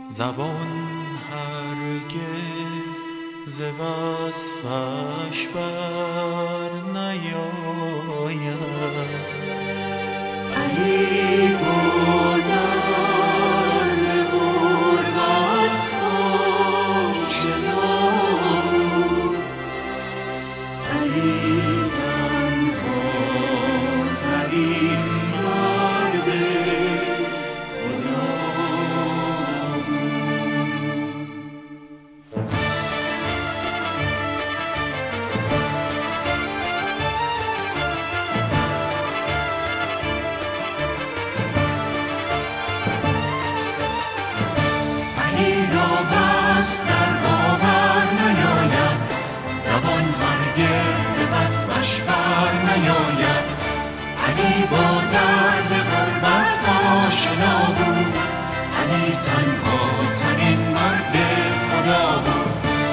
زبان هرگز ز وصفش بر نیاید. علی با درد غربت آشنا بود، علی تنها ترین مرد خدا بود. علی را وصف در باور نیاید، زبان هرگز ز وصفش بر نیاید. علی با درد غربت آشنا بود، علی تنها ترین مرد خدا بود.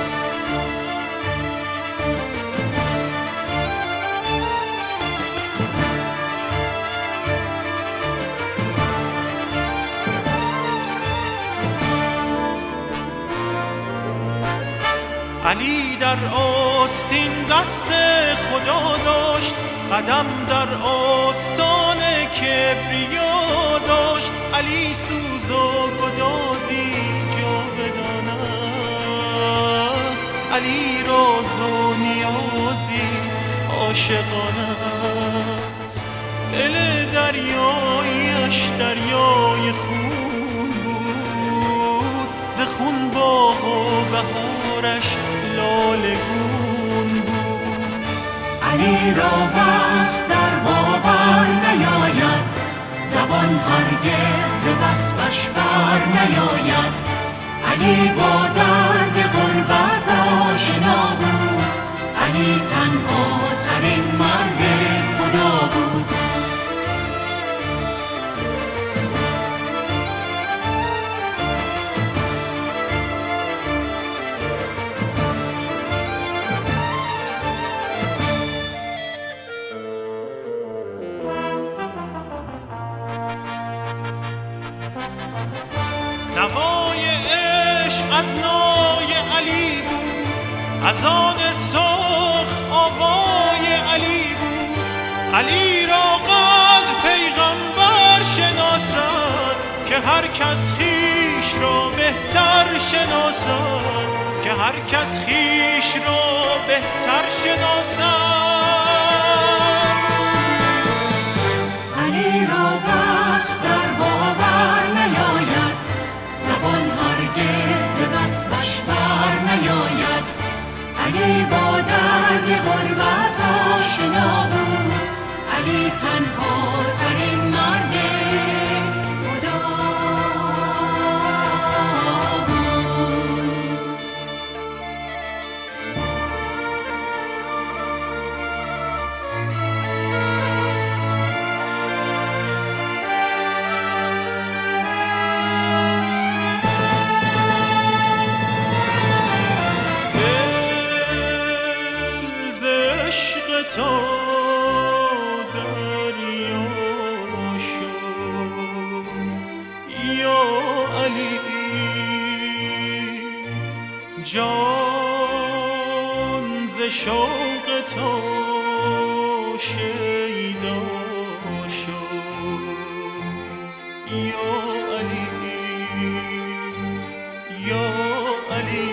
علی در آستین دست خدا داشت، قدم در آستان کبریا داشت. علی سوز و گدازی جاودان است، علی راز و نیازی عاشقانه است. دل دریایش دریای خون بود، ز خون باغ و بهارش لالگون بود. علی را وصف در باور نیاید، زبان هرگز ز وصفش بر نیاید. علی با درد غربت آشنا بود، علی تنها ترین مرد خدا بود. نوای عشق از نای علی بود، از آن سرخ آوای علی بود. علی را قد پیغمبر شناسد، که هر کس خویش را بهتر شناسد، که هر کس خویش را بهتر شناسد. علی را وصف در باور نیاید، زبان هرگز ز وصفش بر نیاید. علی با درد غربت آشنا بود، علی تنها ترین مرد خدا بود. تو دریا شد یا علی، جان ز شوق تو شیدا شد یا علی، یا علی.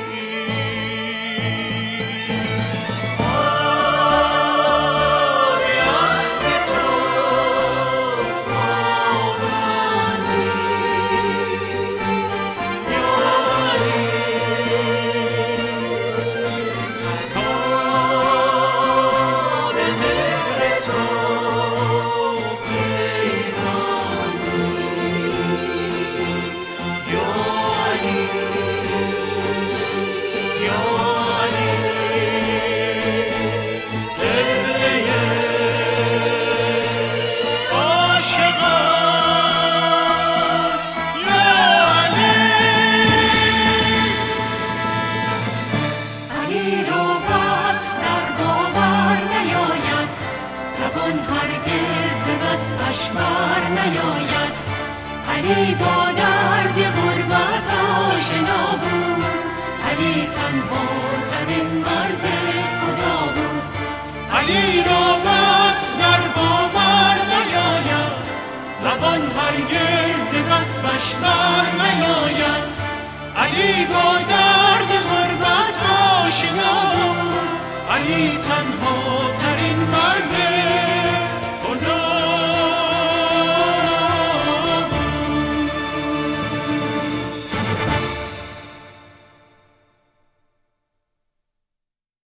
بر نیاید. علی با درد غربت علی با